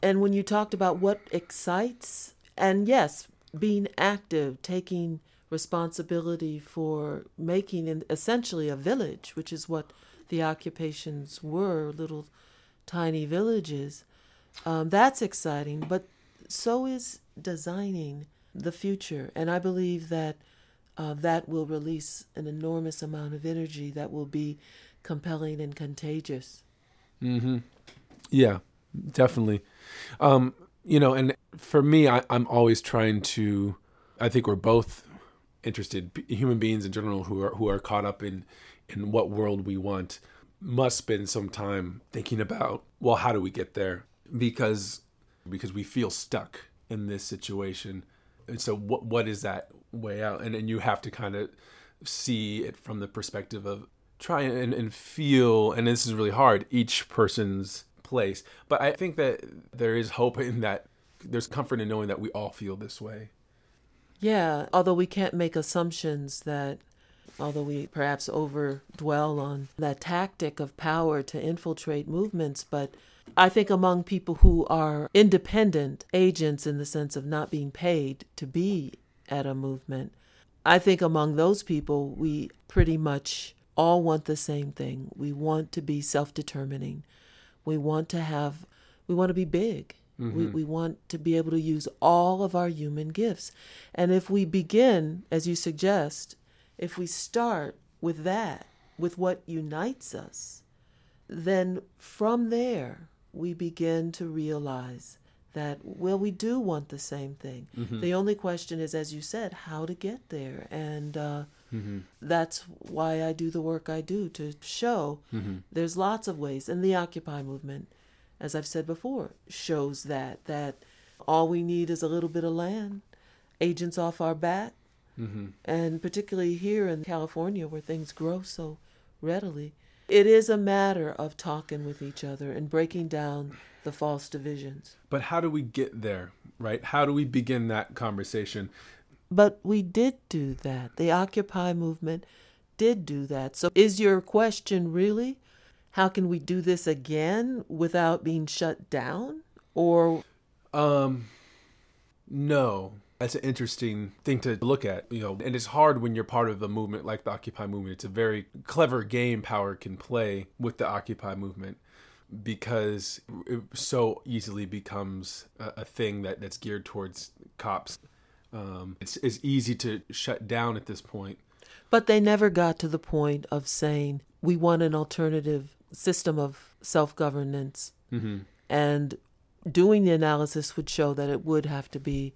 And when you talked about what excites, and yes, being active, taking responsibility for making essentially a village, which is what the occupations were, little tiny villages, that's exciting. But so is designing the future. And I believe that that will release an enormous amount of energy that will be compelling and contagious. Mm-hmm. Yeah, definitely. And for me, I'm always trying to, I think we're both interested, human beings in general who are caught up in what world we want, must spend some time thinking about, well, how do we get there? Because we feel stuck in this situation. And so what is that way out? And then you have to kind of see it from the perspective of try and feel, and this is really hard, each person's place. But I think that there is hope in that. There's comfort in knowing that we all feel this way. Yeah, although we can't make assumptions that, although we perhaps overdwell on that tactic of power to infiltrate movements, but I think among people who are independent agents in the sense of not being paid to be at a movement, I think among those people, we pretty much all want the same thing. We want to be self-determining. We want to be big. Mm-hmm. We want to be able to use all of our human gifts. And if we begin, as you suggest, if we start with that, with what unites us, then from there we begin to realize that, well, we do want the same thing. Mm-hmm. The only question is, as you said, how to get there. And that's why I do the work I do, to show there's lots of ways. And the Occupy movement, as I've said before, shows that all we need is a little bit of land, agents off our back, and particularly here in California where things grow so readily, it is a matter of talking with each other and breaking down the false divisions. But how do we get there, right? How do we begin that conversation? But we did do that. The Occupy movement did do that. So is your question really, how can we do this again without being shut down? Or no. That's an interesting thing to look at, and it's hard when you're part of a movement like the Occupy movement. It's a very clever game power can play with the Occupy movement because it so easily becomes a thing that's geared towards cops. It's easy to shut down at this point. But they never got to the point of saying, we want an alternative system of self-governance. Mm-hmm. And doing the analysis would show that it would have to be,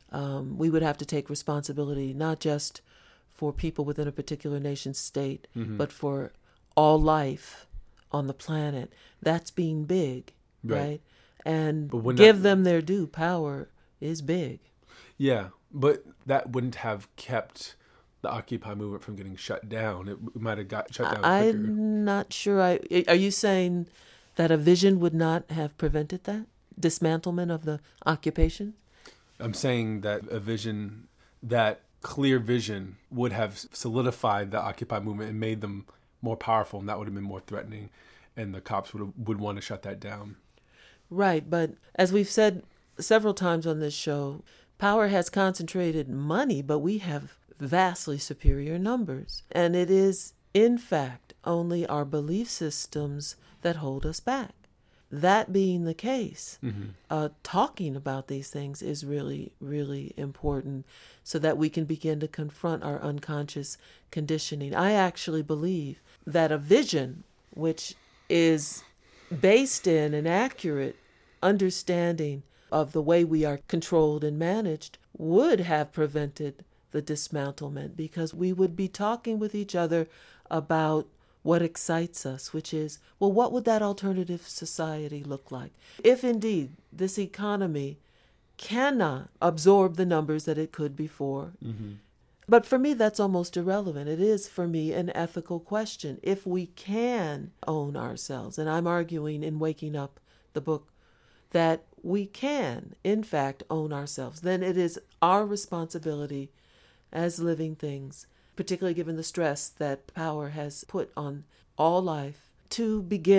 we would have to take responsibility not just for people within a particular nation state, but for all life on the planet. That's being big, right? And give them their due. Power is big. Yeah, but that wouldn't have kept the Occupy movement from getting shut down. It might have got shut down quicker. I'm not sure. Are you saying that a vision would not have prevented that dismantlement of the occupation? I'm saying that a vision, that clear vision, would have solidified the Occupy movement and made them more powerful, and that would have been more threatening, and the cops would want to shut that down. Right, but as we've said several times on this show, power has concentrated money, but we have vastly superior numbers. And it is, in fact, only our belief systems that hold us back. That being the case, talking about these things is really, really important so that we can begin to confront our unconscious conditioning. I actually believe that a vision, which is based in an accurate understanding of the way we are controlled and managed, would have prevented the dismantlement, because we would be talking with each other about what excites us, which is, well, what would that alternative society look like? If indeed this economy cannot absorb the numbers that it could before. Mm-hmm. But for me, that's almost irrelevant. It is, for me, an ethical question. If we can own ourselves, and I'm arguing in Waking Up, the book, that we can, in fact, own ourselves, then it is our responsibility as living things, particularly given the stress that power has put on all life, to begin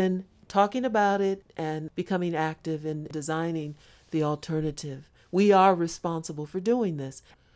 talking about it and becoming active in designing the alternative. We are responsible for doing this.